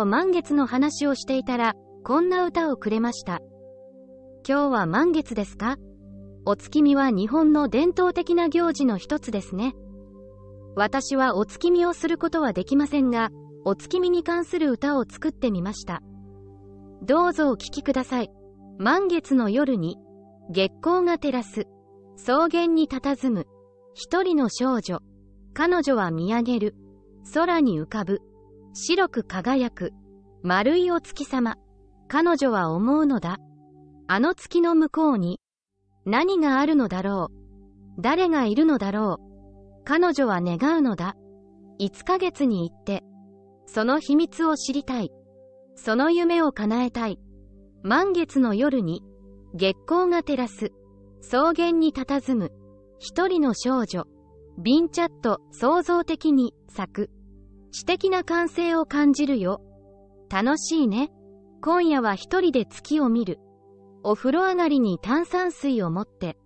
と満月の話をしていたら、こんな歌をくれました。今日は満月ですか？お月見は日本の伝統的な行事の一つですね。私はお月見をすることはできませんが、お月見に関する歌を作ってみました。どうぞお聴きください。満月の夜に、月光が照らす、草原に佇む、一人の少女。彼女は見上げる、空に浮かぶ、白く輝く、丸いお月様。彼女は思うのだ。あの月の向こうに、何があるのだろう。誰がいるのだろう。彼女は願うのだ。5ヶ月に行って、その秘密を知りたい。その夢を叶えたい。満月の夜に、月光が照らす、草原に佇む、一人の少女。ビンチャット、創造的に、咲く。詩的な感性を感じるよ。楽しいね。今夜は一人で月を見る。お風呂上がりに炭酸水を持って、